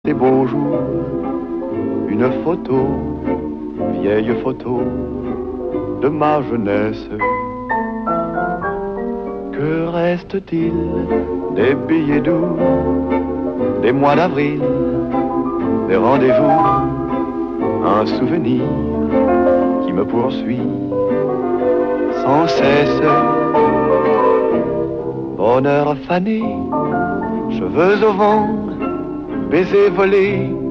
Des beaux jours, une photo, vieille photo de ma jeunesse. Que reste-t-il des billets doux, des mois d'avril, des rendez-vous, un souvenir qui me poursuit sans cesse. Bonheur fané, cheveux au vent, baisers volés,